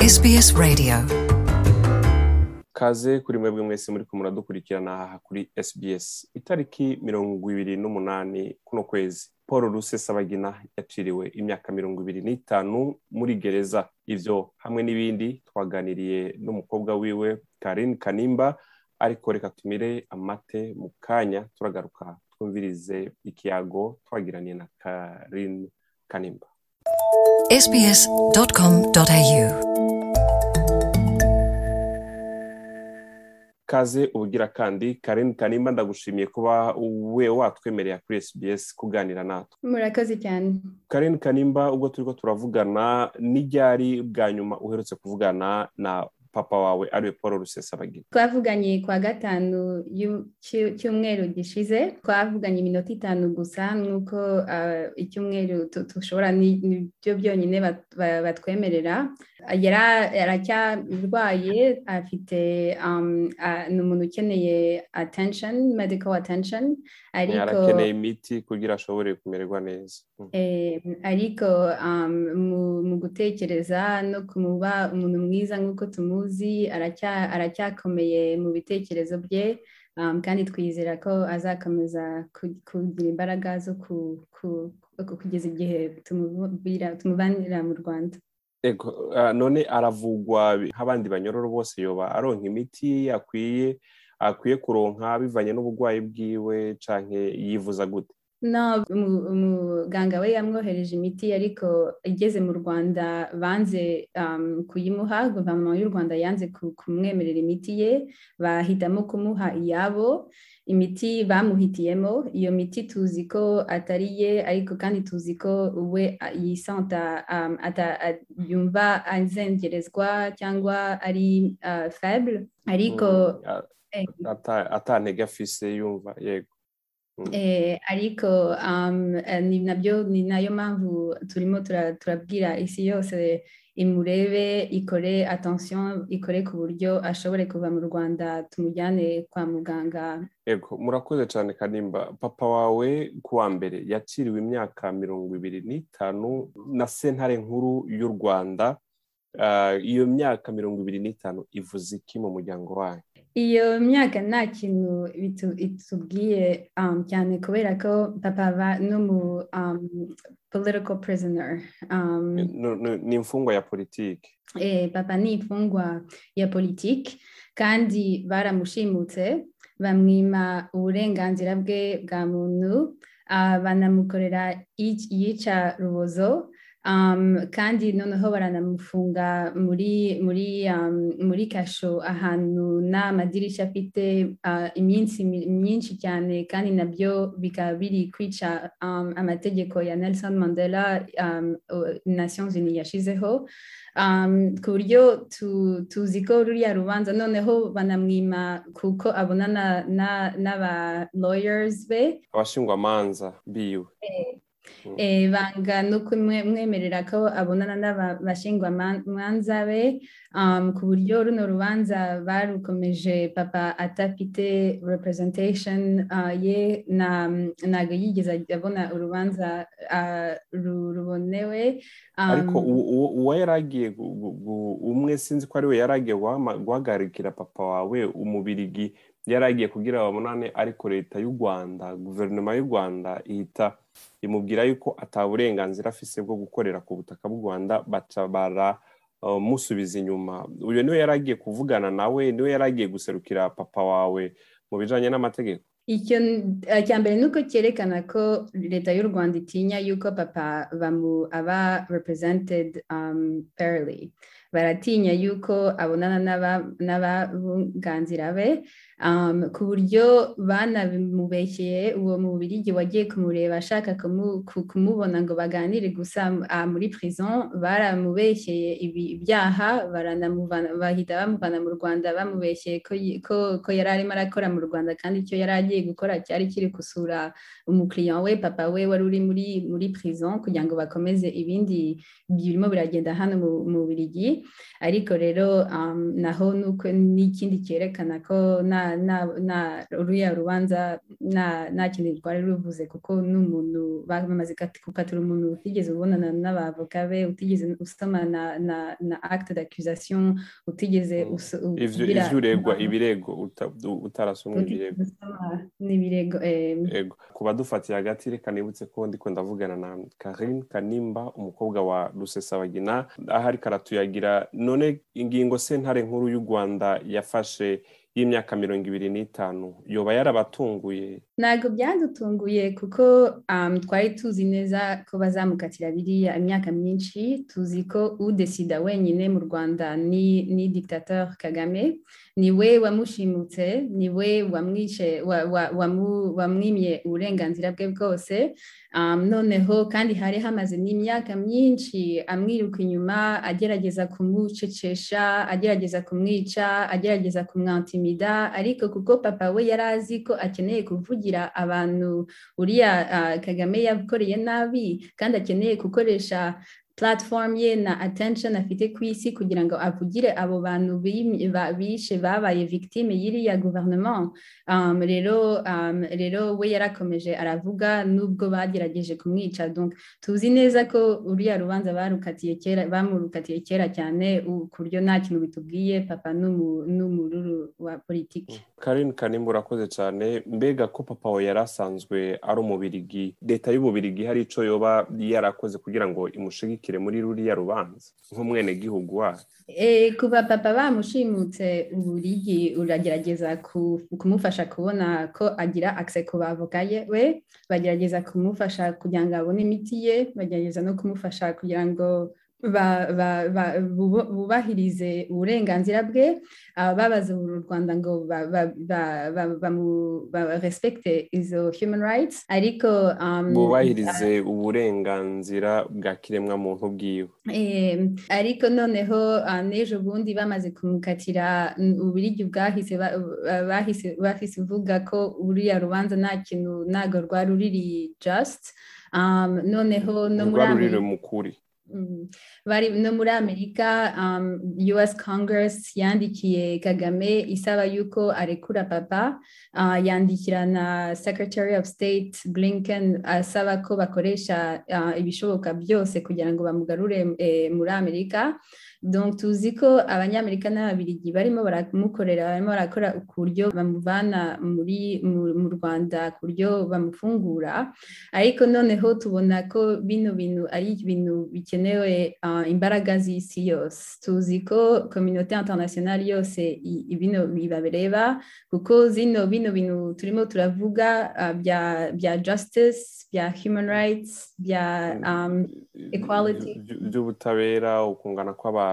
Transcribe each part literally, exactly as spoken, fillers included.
S B S Radio. Kaze kuri mwebwe mwese muri kumura dukurikirana aha kuri S B S. Itariki mirongo ibiri n'umunani kuno kwezi Paul Rusesabagina yaciriwe imyaka mirongo ibiri n'itanu muri gereza. Ivyo hamwe n'ibindi twaganiriye n'umukobwa wiwe Karine Kanimba, ariko reka tumire amate mu kanya turagaruka twumvirize ikiyago twagiraniye na Karine Kanimba. S B S dot com dot A U. Kaze ubugira kandi Karine Kanimba, ndagushimiye kuba we watwemereye kuri S B S kuganira natwe. Murakoze cyane. Karine Kanimba, ubwo turiko turavugana n'iryari bwa nyuma uherutse kuvugana na papa wawe ari Paul Rusesabagina? Twavuganye kwa gatanu cy'umweru gishize, twavuganye iminota itanu gusa, nuko uh, icyumweru tushobora n'ibyo byonyine batwemerera. Yara aracyarwaye, afite um n'umuntu ukeneye attention, medical attention, ariko yarakeneye imiti kugira ashobore kumererwa neza. Eh, ariko um, mu gutekereza no kumuba umuntu mwiza nk'uko tumuzi, aracya aracyakomeye mu bitekerezo bye, um, kandi twizera ko azakomeza kugira imbaraga zo kugeza igihe tumubira tumubanira mu Rwanda. Ego, uh, none aravugwa nk'abandi banyororo bose, yoba aronka imiti akwiye akwiye kuronka bivanye n'ubugwayi bwiwe canke yivuza gute? No, umuganga we yamwohereje imiti, ariko igeze mu Rwanda banze um, kuyimuha. Guverinoma y'u Rwanda yanze kumwemerera imiti ye, bahitamo kumuha iyabo. Imiti bamuhitiyemo, iyo miti tuzi ko atari ye, ariko kandi tuzi ko we yisanta um, ata yumva azengerezwa cyangwa ari uh, faible, ariko mm, eh, ata atantege afise yumva. Yego. Eh, ariko um, ni nabyo ni nayo mpamvu turimo turabwira isi yose imurebe, ikore attention, ikore ku buryo ashobore kuva mu Rwanda tumujyane kwa muganga. Ego, murakoze cyane Kanimba. Papa wawe kuwa mbere yaciriwe imyaka mirongo ibiri n'itanu na sentare nkuru y'u Rwanda. Uh, iyo myaka mirongo ibiri n'itanu ivuze iki mu muryango wawe? Iyo myaka nta kintu itubwiye um, cyane, kubera ko papa va no mu um, political prisoner. Um, ni imfungwa ya politiki. Eh, papa ni imfungwa ya politiki, kandi baramushimutse bamwima uburenganzira bwe bwa muntu, uh, banamukorera iyica rubozo. Um, kandi noneho baranamufunga muri muri um, muri kasho ahantu n'amadirisha afite uh, iminsi myinshi cyane, kandi nabyo bikaba biri kwica um, amategeko ya Nelson Mandela um, Nations Unies yashizeho, um, ku buryo tu, tuzi ko ruriya rubanza noneho banamwima kuko abonana n'aba lawyers be, abashingwamanza biwe. eh, Eh, banga no kumwemerera ko abonana n'abashingwamanza be, um, ku buryo runo rubanza barukomeje papa atafite representation uh, ye, na ntago yigeze abona urubanza uh, rubonewe. Um, ariko uwo yaragiye umwe, sinzi ko ari we yaragiye guhagarikira papa wawe, umubirigi yaragiye kugira babonane, ariko leta y'u Rwanda, guverinoma y'u Rwanda ihita imubwira yuko ataburenganzira afise bwo gukorera ku butaka bw'u Rwanda, baca bara uh, musubiza inyuma. Uyo niwe yaragiye kuvugana nawe, niwe yaragiye guserukira papa wawe mu bijanye n'amategeko? Icyo cyambere nuko cyerekana ko leta y'u Rwanda itinya yuko papa bamu aba represented um, fairly. Baratinya yuko abonana n'abunganzira be, um, ku buryo banabimubeshyeye. Uwo mu Bubiligi wagiye kumureba ashaka kumubona ngo baganire gusa uh, muri prison, baramubeshyeye ibyaha, bahita bamuvana mu Rwanda bamubeshyeye ko, ko, ko yari arimo arakora mu Rwanda, kandi icyo yari agiye gukora cyari kiri gusura umukiriya we, papa we wari uri muri muri prison, kugira ngo bakomeze ibindi birimo biragenda hano mu Bubiligi. Burundi ariko rero um, naho nuko n'ikindi cyerekana ko na na na uriya rubanza na nta kintu rwari ruvuze kuko n'umuntu bamaze gukatura umuntu utigeze ubonana n'abavoka be utigeze usoma na na na acte d'accusation utigeze ivyo ivyo uregwa ibirego utarasomwe ibirego n'ibirego ego kuba dufatiye hagati reka nibutse ko ndiko ndavugana na Karine Kanimba umukobwa wa Rusesabagina ahari karatuyagira none ingingo sentare nkuru y'u Rwanda yafashe y'imyaka mirongo ibiri n'itanu yoba yarabatunguye? Ntabwo byadutunguye kuko um, twari tuzi neza ko bazamukatira biriya imyaka myinshi, tuzi ko udesida wenyine mu Rwanda ni ni dictateur Kagame, niwe wamushimutse, niwe wamwishe wamwimye wa, wa uburenganzira bwe bwose. Um, noneho kandi hari hamaze n'imyaka myinshi amwiruka inyuma agerageza kumucecesha, agerageza kumwica, agerageza kumwantimida, ariko kuko papa we yarazi ko akeneye kuvugira abantu uriya uh, Kagame yakoreye nabi kandi akeneye gukoresha platform ye na attention afite ku isi kugira ngo avugire abo bantu bishe babaye victime y'iriya gouvernement. Um, rero um, rero we yarakomeje aravuga nubwo bagerageje kumwica. Donc tuzi neza ko uriya rubanza barukatiye kera bamurukatiye kera cyane ku buryo nta kintu bitubwiye papa n'umururu wa politiki. Karine Kanimba urakoze cyane. Mbega ko papa we yarasanzwe ari umubirigi, leta y'ububirigi hari ico yoba yarakoze kugira ngo imushigikire muri ruriya rubanza nk'umwene gihugu wa? Eh, kuba papa bamushimutse uburigi uragerageza kumufasha kubona ko agira access ku bavoka we, bagerageza kumufasha kugira ngo abone imiti ye, bagerageza no kumufasha kugira ngo ba, ba, ba, bubahirize uburenganzira bwe, babaza u Rwanda ngo ba, ba, ba, ba, ba, ba respecte izo human rights, ariko um, bubahirize uh, uburenganzira bwa kiremwa muntu bwiwe. Eh, ariko noneho uh, nejo bundi bamaze kumukatira ubirigi bwahise bahise bahise uvuga ko uriya rubanza nta kintu nago rwa ruriri just um, noneho no muri Amerika mukuri Mm. Bari no muri Amerika um, U S Congress yandikiye Kagame isaba yuko arekura papa, uh, yandikira na Secretary of State Blinken asaba ko bakoresha uh, ibishoboka byose kugira ngo bamugarure eh, muri Amerika. Donc tuzi ko abanyamerika n'ababirigi barimo baramukorera, barimo barakora ukuryo bamuvana muri mu Rwanda, kuryo bamufungura, ariko noneho tubona ko bino bintu ari ibintu bikenewe uh, imbaraga z'isi yose. Tuzi ko communauté internationale yose ibino bibabereba kuko zino bino bintu turimo turavuga uh, bya bya justice, bya human rights, bya um, equality, by'ubutabera, ukungana kw'abantu,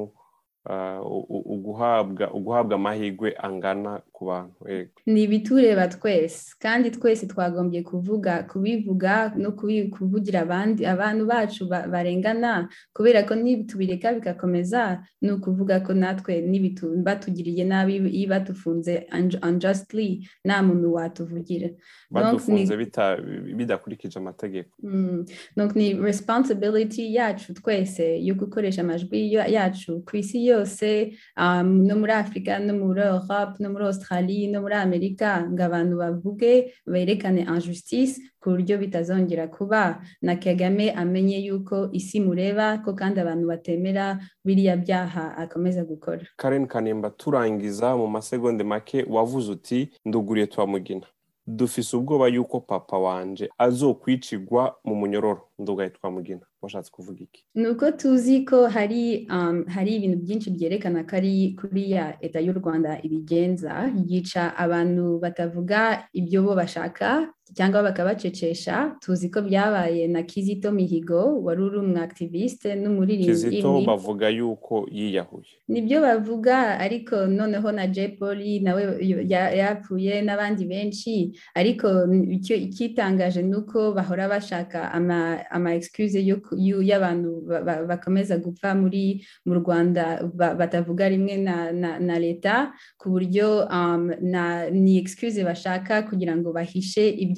uguhabwa uguhabwa amahirwe angana ku bantu. Ni bitureba twese kandi twese twagombye kuvuga kubivuga no kuvugira abandi abantu bacu barengana, kubera ko nibitubireka bikakomeza no kuvuga ko natwe nibitu batugiriye nabi ibatufunze unjustly nta muntu watuvugira, badufunze bidakurikije amategeko. Mm. Donc ni responsibility yacu twese yo gukoresha amajwi yacu ku isi yose, um, no muri Afrika, no muri Europe, no muri Australia, no muri Amerika, ngo abantu bavuge berekane injustice ku buryo bitazongera kuba, na Kagame amenye yuko isi mureba ko kandi abantu batemera biriya byaha akomeza gukora. Karine Kanimba, turangiza mu masegonde make, wavuze uti nduguriye Twamugina, dufise ubwoba yuko papa wanje azokwicigwa mu munyororo, ndugaye Twamugina, washatse kuvuga iki? Nuko tuzi ko hari um, hari ibintu byinshi byerekana ko ari kuriya leta y'u Rwanda ibigenza, yica abantu batavuga ibyo bo bashaka cyangwa bakabacecesha. Tuzi ko byabaye na Kizito Mihigo wari uri umu activiste n'umuririmbyi. Kizito bavuga yuko yiyahuye. Nibyo bavuga, ariko noneho na Jay Polly nawe yapfuye n'abandi benshi, ariko icyo ikitangaje nuko bahora bashaka ama ama excuse yo y'abantu bakomeza gupfa muri mu Rwanda batavuga rimwe na na, na leta, ku buryo um, na ni excuse bashaka kugira ngo bahishe ibya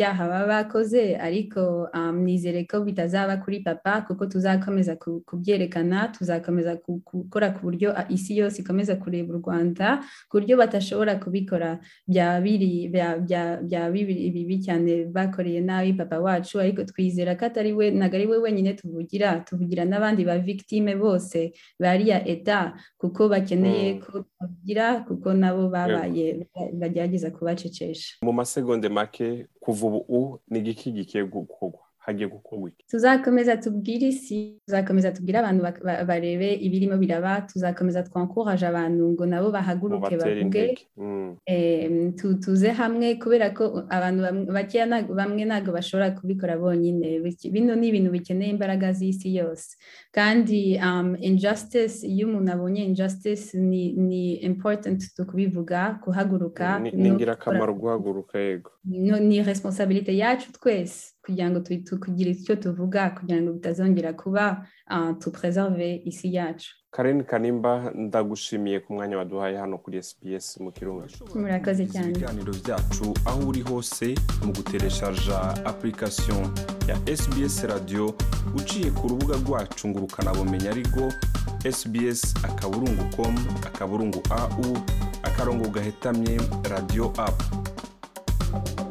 byaha baba bakoze ariko um, nizere ko bitazaba kuri papa kuko tuzakomeza kubyerekana tuzakomeza gukora ku buryo isi yose ikomeza kureba u Rwanda ku buryo batashobora kubikora bya biri bya bya bibiri bibi cyane bakoreye nabi papa wacu ariko twizera ko atari we nagari we wenyine tuvugira tuvugira n'abandi ba victime bose bariya eta kuko bakeneye mm. ko tuvugira kuko nabo babaye bagerageza kubacecesha mu masegonde make kuva ubu ni igiki gikiye gukorwa hagiye gukorwa iki tuzakomeza tubwira isi tuzakomeza tubwira abantu barebe ibirimo biraba tuzakomeza twankoraje abantu ngo nabo bahaguruke bavuge mm. eh, tuze hamwe kubera ko abantu bakiya bamwe nago bashobora kubikora bonyine bino ni ibintu bikeneye imbaraga z'isi yose kandi um, injustice iyo umuntu abonye injustice ni, ni important tukubivuga kuhaguruka ni ingirakamaro guhaguruka yego no, ni responsabilité yacu twese kugira ngo tugira icyo tuvuga kugira ngo bitazongera kuba uh, tu preserve isi yacu. Karen Kanimba ndagushimiye ku mwanya waduhaye hano kuri S B S mu Kirundi. Murakoze cyane. Ibiganiro byacu aho uri hose mu gutereshaja application ya S B S Radio uciye ku rubuga rwacu ngurukana bumenyi arigo S B S akaburungu com akaburungu A U akarongo gahetamye radio app.